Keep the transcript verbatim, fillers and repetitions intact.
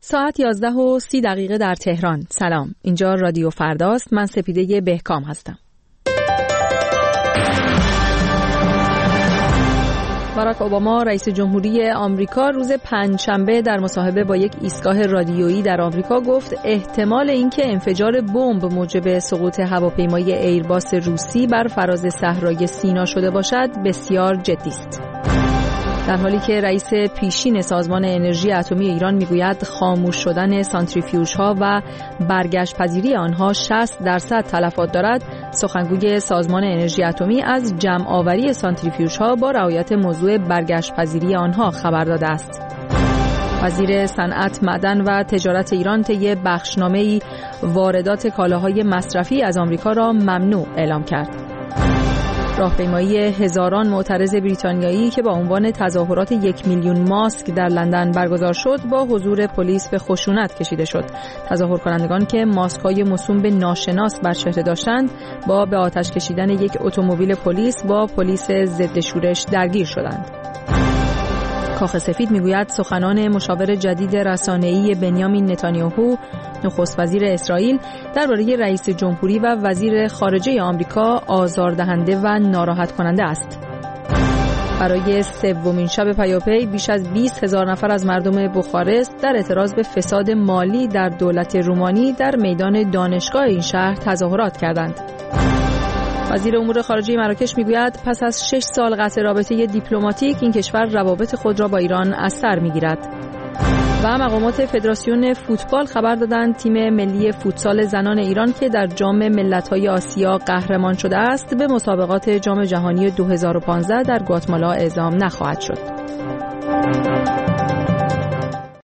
ساعت یازده و سی دقیقه در تهران. سلام، اینجا رادیو فرداست. من سپیده بهکام هستم. باراک اوباما رئیس جمهوری آمریکا روز پنجشنبه در مصاحبه با یک ایستگاه رادیویی در آمریکا گفت احتمال اینکه انفجار بمب موجب سقوط هواپیمای ایرباس روسی بر فراز صحرای سینا شده باشد بسیار جدی است. در حالی که رئیس پیشین سازمان انرژی اتمی ایران میگوید خاموش شدن سانتریفیوژها و برگشت پذیری آنها شصت درصد تلفات دارد، سخنگوی سازمان انرژی اتمی از جمع آوری سانتریفیوژها با رعایت موضوع برگشت پذیری آنها خبر داده است. وزیر صنعت، معدن و تجارت ایران طی بخشنامه‌ای واردات کالاهای مصرفی از آمریکا را ممنوع اعلام کرد. راهپیمایی هزاران معترض بریتانیایی که با عنوان تظاهرات یک میلیون ماسک در لندن برگزار شد با حضور پلیس به خشونت کشیده شد. تظاهر کنندگان که ماسک‌های موسوم به ناشناس بر چهره داشتند با به آتش کشیدن یک اتومبیل پلیس با پلیس ضد شورش درگیر شدند. کاخ سفید میگوید سخنان مشاور جدید رسانه‌ای بنیامین نتانیاهو، نخست وزیر اسرائیل، درباره رئیس جمهوری و وزیر خارجه آمریکا آزاردهنده و ناراحت کننده است. برای سومین شب پیاپی بیش از بیست هزار نفر از مردم بخارست در اعتراض به فساد مالی در دولت رومانی در میدان دانشگاه این شهر تظاهرات کردند. وزیر امور خارجه مراکش میگوید پس از شش سال قطع رابطه دیپلماتیک این کشور روابط خود را با ایران از سر میگیرد. و مقامات فدراسیون فوتبال خبر دادند تیم ملی فوتسال زنان ایران که در جام ملت‌های آسیا قهرمان شده است به مسابقات جام جهانی دو هزار و پانزده در گواتمالا اعزام نخواهد شد.